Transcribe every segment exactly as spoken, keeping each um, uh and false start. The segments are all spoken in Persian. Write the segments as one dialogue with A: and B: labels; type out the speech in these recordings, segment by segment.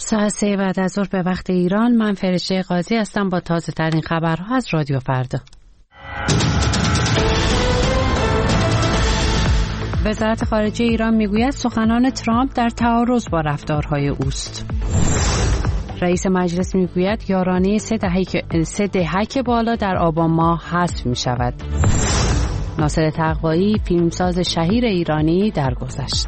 A: ساعت سه بعد از ظهر به وقت ایران. من فرشته قاضی هستم با تازه ترین خبرها از رادیو فردا. وزارت خارجه ایران میگوید سخنان ترامپ در تعارض با رفتارهای اوست. رئیس مجلس میگوید یارانه سه دهک سه دهک بالا در آبان ماه حذف می شود. ناصر تقوایی فیلمساز شهیر ایرانی درگذشت.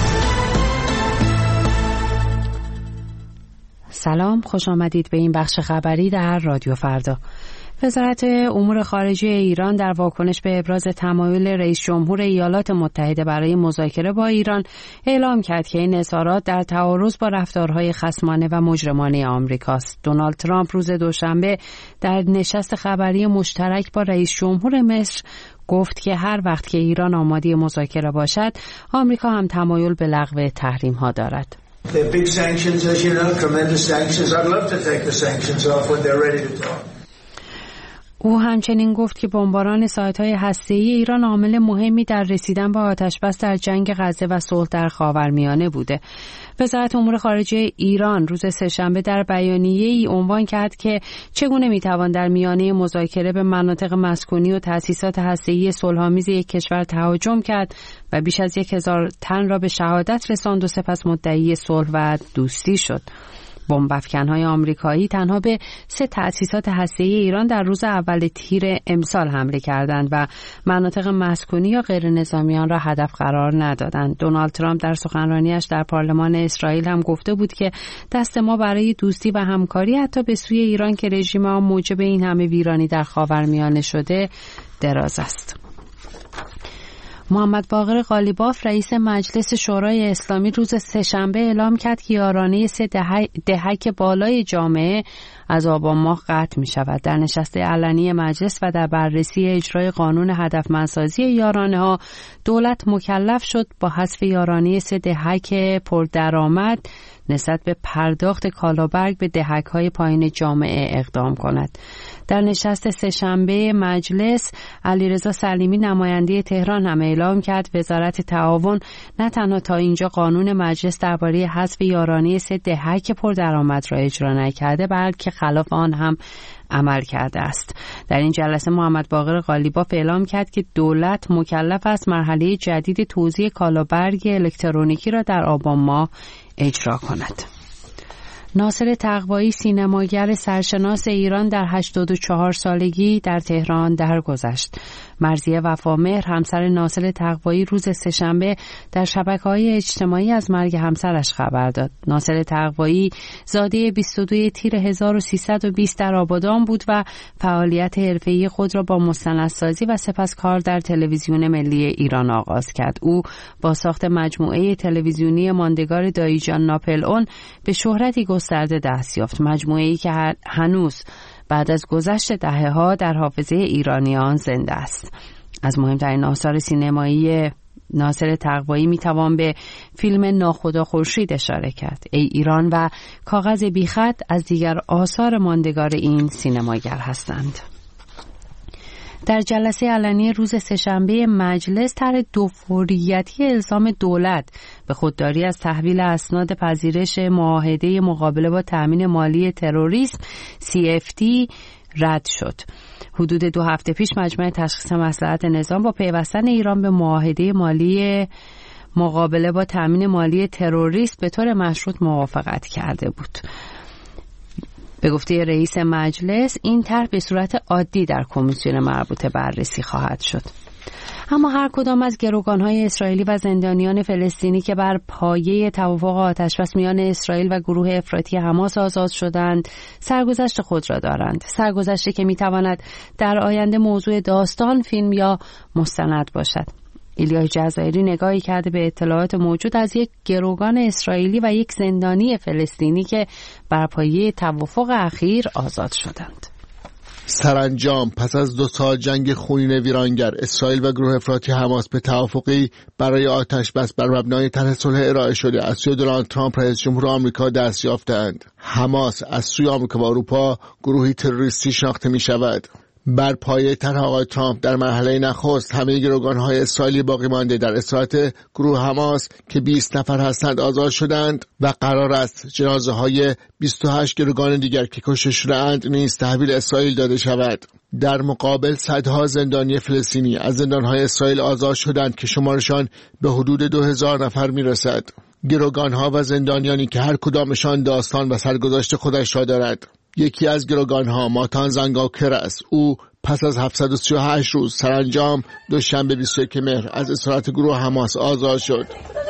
A: سلام، خوش آمدید به این بخش خبری در رادیو فردا. وزارت امور خارجه ایران در واکنش به ابراز تمایل رئیس جمهور ایالات متحده برای مذاکره با ایران اعلام کرد که این اظهارات در تعارض با رفتارهای خصمانه و مجرمانه آمریکاست. دونالد ترامپ روز دوشنبه در نشست خبری مشترک با رئیس جمهور مصر گفت که هر وقت که ایران آماده مذاکره باشد، آمریکا هم تمایل به لغو تحریم‌ها دارد.
B: They're big sanctions, as you know, tremendous sanctions. I'd love to take the sanctions off when they're ready to talk.
A: او همچنین گفت که بمباران سایت‌های هسته‌ای ایران عامل مهمی در رسیدن به آتش‌بس در جنگ غزه و صلح در خاورمیانه بوده. وزارت امور خارجه ایران روز سه‌شنبه در بیانیه‌ای عنوان کرد که چگونه می‌توان در میانه مذاکره به مناطق مسکونی و تأسیسات هسته‌ای صلح‌آمیز یک کشور تهاجم کرد و بیش از یک هزار تن را به شهادت رساند و سپس مدعی صلح و دوستی شد. بمب‌افکن‌های آمریکایی تنها به سه تأسیسات هسته‌ای ایران در روز اول تیر امسال حمله کردند و مناطق مسکونی یا غیر نظامیان را هدف قرار ندادند. دونالد ترامپ در سخنرانیش در پارلمان اسرائیل هم گفته بود که دست ما برای دوستی و همکاری حتی به سوی ایران که رژیم آن موجب این همه ویرانی در خاورمیانه شده دراز است. محمد باقر قالیباف رئیس مجلس شورای اسلامی روز سه‌شنبه اعلام کرد که یارانه سه دهک بالای جامعه از آبان ماه قطع می شود. در نشست علنی مجلس و در بررسی اجرای قانون هدفمندسازی یارانه ها، دولت مکلف شد با حذف یارانه سه دهک پردرآمد نسبت به پرداخت کالابرگ به دهک‌های پایین جامعه اقدام کند. در نشست سه‌شنبه مجلس، علیرضا سلیمی نماینده تهران هم اعلام کرد وزارت تعاون نه تنها تا اینجا قانون مجلس درباره حذف یارانه سه دهک پردرآمد را اجرا نکرده، بلکه خلاف آن هم عمل کرده است. در این جلسه محمد باقر قالیباف اعلام کرد که دولت مکلف است مرحله جدید توزیع کالابرگ الکترونیکی را در آبان ماه اجرا کند. ناصر تقوایی سینماگر سرشناس ایران در هشتاد و چهار سالگی در تهران درگذشت. مرضیه وفامهر همسر ناصر تقوایی روز سه‌شنبه در شبکه‌های اجتماعی از مرگ همسرش خبر داد. ناصر تقوایی زاده بیست و دو تیر هزار و سیصد و بیست در آبادان بود و فعالیت حرفه‌ای خود را با مستندسازی و سپس کار در تلویزیون ملی ایران آغاز کرد. او با ساخت مجموعه تلویزیونی ماندگار داییجان ناپلئون به شهرتی گسترده دست یافت. مجموعه‌ای که هنوز بعد از گذشت دهه‌ها در حافظه ایرانیان زنده است. از مهمترین آثار سینمایی ناصر تقوایی میتوان به فیلم ناخدا خورشید اشاره کرد. ای ایران و کاغذ بیخط از دیگر آثار ماندگار این سینماگر هستند. در جلسه علنی روز سه‌شنبه مجلس طرح دوفوریتی الزام دولت به خودداری از تحویل اسناد پذیرش معاهده مقابله با تأمین مالی تروریسم سی اف تی رد شد. حدود دو هفته پیش مجمع تشخیص مصلحت نظام با پیوستن ایران به معاهده مالی مقابله با تأمین مالی تروریسم به طور مشروط موافقت کرده بود. به گفته رئیس مجلس این طرح به صورت عادی در کمیسیون مربوطه بررسی خواهد شد. اما هر کدام از گروگان‌های اسرائیلی و زندانیان فلسطینی که بر پایه توافق آتش‌بس میان اسرائیل و گروه افراطی حماس آزاد شدند، سرگذشت خود را دارند. سرگذشتی که می‌تواند در آینده موضوع داستان، فیلم یا مستند باشد. ایلیا جزایری نگاهی کرده به اطلاعات موجود از یک گروگان اسرائیلی و یک زندانی فلسطینی که بر پایه توافق اخیر آزاد شدند.
C: سرانجام پس از دو سال جنگ خونین ویرانگر، اسرائیل و گروه افراطی حماس به توافقی برای آتش بس بر مبنای طرح صلح ارائه شده از سوی دونالد ترامپ رئیس جمهور آمریکا دست یافتند. حماس از سوی آمریکا و اروپا گروهی تروریستی شناخته می شود. بر پایه طرح آقای ترامپ در مرحله نخست همه گروگان‌های اسرائیلی باقی مانده در اسارت گروه حماس که بیست نفر هستند آزاد شدند و قرار است جنازه‌های بیست و هشت گروگان دیگر که کشته شده‌اند نیز تحویل اسرائیل داده شود. در مقابل صدها زندانی فلسطینی از زندان‌های اسرائیل آزاد شدند که شمارشان به حدود دو هزار نفر می‌رسد. گروگان‌ها و زندانیانی که هر کدامشان داستان و سرگذشت خودش را دارد. یکی از گروگان‌ها ماتان زنگاوکر است. او پس از هفتصد و سی و هشت روز سرانجام دوشنبه بیست و یکم مهر از اسارت گروه حماس آزاد شد.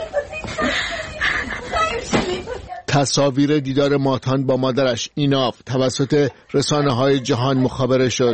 C: تصاویر دیدار ماتان با مادرش ایناف توسط رسانه‌های جهان مخابره شد.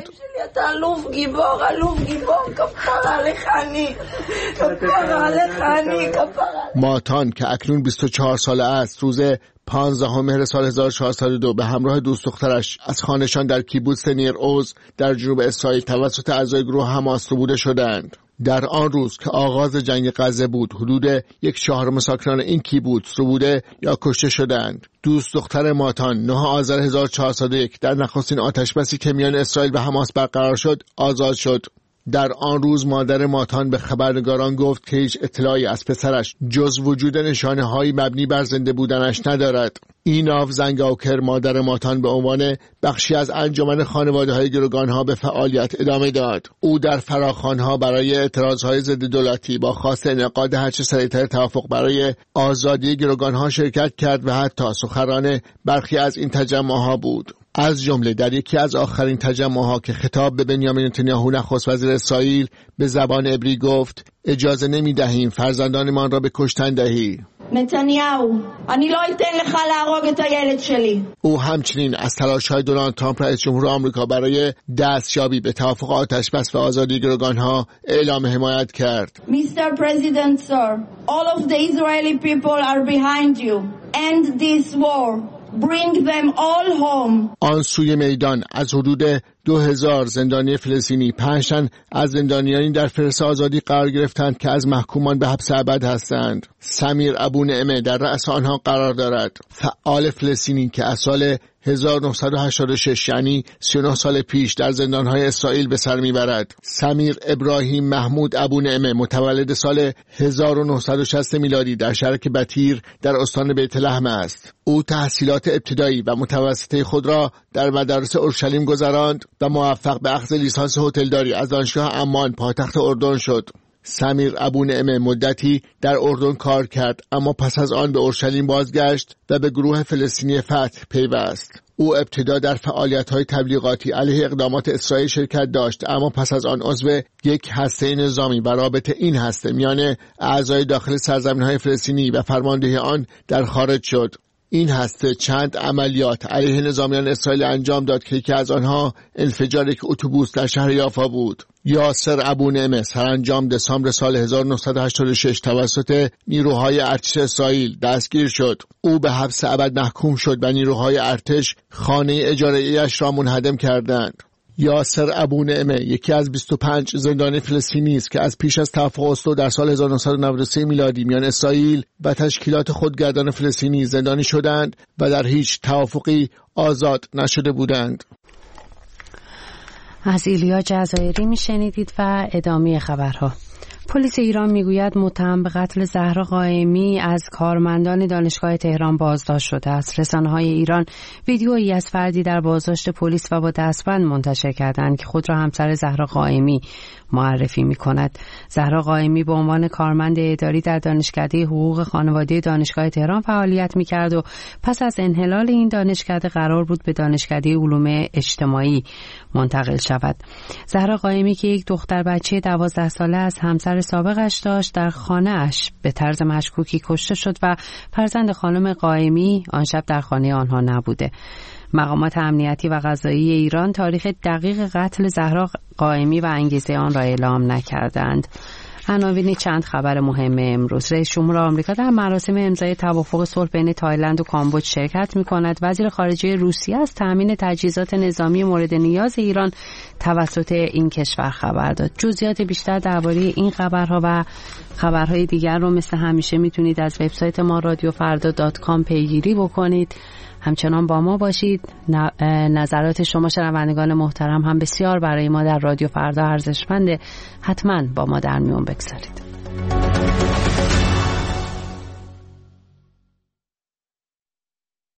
C: ماتان که اکنون بیست و چهار ساله است روز پانزدهم مهر سال هزار و چهارصد و دو به همراه دوست دخترش از خانه‌شان در کیبوتز نیر اوز در جنوب اسرائیل توسط اعضای گروه حماس ربوده شدند. در آن روز که آغاز جنگ غزه بود حدود یک چهارم ساکنان این کیبوتز ربوده یا کشته شدند. دوست دختر ماتان نه آذر هزار و چهارصد و یک در نخستین آتشبسی که میان اسرائیل و حماس برقرار شد آزاد شد. در آن روز مادر ماتان به خبرنگاران گفت که هیچ اطلاعی از پسرش جز وجود نشانه‌های مبنی بر زنده بودنش ندارد. ایناف زنگاوکر مادر ماتان به عنوان بخشی از انجمن خانواده‌های گروگان‌ها به فعالیت ادامه داد. او در فراخوان‌ها برای اعتراض‌های ضد دولتی با خواست انعقاد هرچه سریعتر توافق برای آزادی گروگان‌ها شرکت کرد و حتی سخنران برخی از این تجمع‌ها بود. از جمله در یکی از آخرین تجمع‌ها که خطاب به بنیامین نتانیاهو نخست وزیر اسرائیل به زبان عبری گفت اجازه نمی‌دهیم فرزندانمان را به کشتن دهی.
D: نتانیاهو אני לא אתן לך להרוג את הילד שלי.
C: او همچنین از تلاش‌های دونالد ترامپ رئیس جمهور آمریکا برای دستیابی به توافق آتشبس و آزادی گروگان‌ها اعلام حمایت کرد.
D: Mister President sir, all of the Israeli people are behind you. End this war. Bring them all home.
C: آن سوی میدان از حدود دو هزار زندانی فلسطینی پنج تن از زندانیانی در فهرست آزادی قرار گرفتند که از محکومان به حبس ابد هستند. سمیر ابو نعمه در رأس آنها قرار دارد. فعال فلسطینی که از سال هزار و نهصد و هشتاد و شش یعنی سی و نه سال پیش در زندانهای اسرائیل به سر میبرد. سمیر ابراهیم محمود ابو نعمه متولد سال هزار و نهصد و شصت میلادی در شرق بتیر در استان بیت لحم است. او تحصیلات ابتدایی و متوسطه خود را در مدارس اورشلیم گذراند و موفق به اخذ لیسانس هتلداری از دانشگاه عمان پایتخت اردن شد. سمیر ابو نعمه مدتی در اردن کار کرد اما پس از آن به اورشلیم بازگشت و به گروه فلسطینی فتح پیوست. او ابتدا در فعالیت‌های تبلیغاتی علیه اقدامات اسرائیل شرکت داشت اما پس از آن عضو یک هسته نظامی و رابطه این هسته میان اعضای داخل سرزمین‌های فلسطینی و فرماندهی آن در خارج شد. این هسته چند عملیات علیه نظامیان اسرائیل انجام داد که یکی از آنها انفجار یک اتوبوس در شهر یافا بود. یاسر ابو نعمه سرانجام دسامبر سال هزار و نهصد و هشتاد و شش توسط نیروهای ارتش اسرائیل دستگیر شد. او به حبس ابد محکوم شد و نیروهای ارتش خانه اجاره‌ایش را منهدم کردند. یاسر ابو نعمه یکی از بیست و پنج زندانی فلسطینی است که از پیش از توافق اسلو در سال هزار و نهصد و نود و سه میلادی میان اسرائیل و تشکیلات خودگردان فلسطینی زندانی شدند و در هیچ توافقی آزاد نشده بودند.
A: از ایلیا جزایری میشنیدید و ادامه خبرها. پلیس ایران میگوید متهم به قتل زهرا قائمی از کارمندان دانشگاه تهران بازداشت شده است. رسانه‌های ایران ویدیویی از فردی در بازداشت پلیس و با دستبند منتشر کردند که خود را همسر زهرا قائمی معرفی می‌کند. زهرا قائمی به عنوان کارمند اداری در دانشکده حقوق خانواده دانشگاه تهران فعالیت می‌کرد و پس از انحلال این دانشکده قرار بود به دانشکده علوم اجتماعی منتقل شود. زهرا قائمی که یک دختر بچه دوازده ساله از همسر سابقش داشت در خانه‌اش به طرز مشکوکی کشته شد و فرزند خانم قائمی آن شب در خانه آنها نبوده. مقامات امنیتی و قضایی ایران تاریخ دقیق قتل زهرا قائمی و انگیزه آن را اعلام نکردند. عناوین چند خبر مهم امروز. رئیس جمهور آمریکا در مراسم امضای توافق صلح بین تایلند و کامبوج شرکت می‌کند. وزیر خارجه روسیه از تامین تجهیزات نظامی مورد نیاز ایران توسط این کشور خبر داد. جزئیات بیشتر درباره این خبرها و خبرهای دیگر رو مثل همیشه میتونید از وبسایت ما رادیو فردا دات کام پیگیری بکنید. همچنان با ما باشید. نظرات شما شنوندگان محترم هم بسیار برای ما در رادیو فردا ارزشمنده. حتما با ما در میون بگذارید.